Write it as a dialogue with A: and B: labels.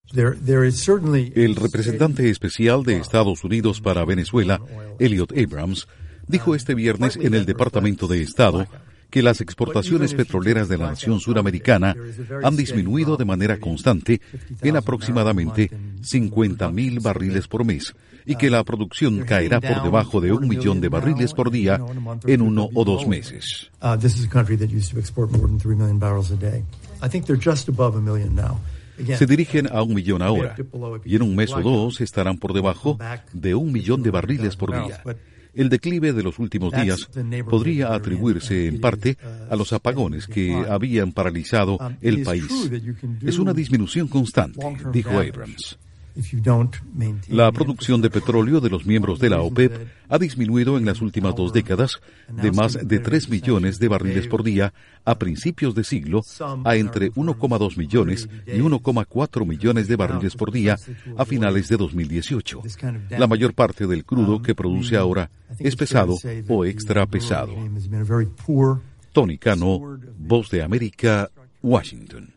A: El representante especial de Estados Unidos para Venezuela, Elliot Abrams, dijo este viernes en el Departamento de Estado que las exportaciones petroleras de la nación suramericana han disminuido de manera constante en aproximadamente 50,000 barriles por mes y que la producción caerá por debajo de 1 millón de barriles por día en 1 o 2 meses. Se dirigen a 1 millón ahora, y en un mes o dos estarán por debajo de 1 millón de barriles por día. El declive de los últimos días podría atribuirse en parte a los apagones que habían paralizado el país. Es una disminución constante, dijo Abrams. La producción de petróleo de los miembros de la OPEP ha disminuido en las últimas 2 décadas de más de 3 millones de barriles por día a principios de siglo a entre 1,2 millones y 1,4 millones de barriles por día a finales de 2018. La mayor parte del crudo que produce ahora es pesado o extra pesado. Tony Cano, Voz de América, Washington.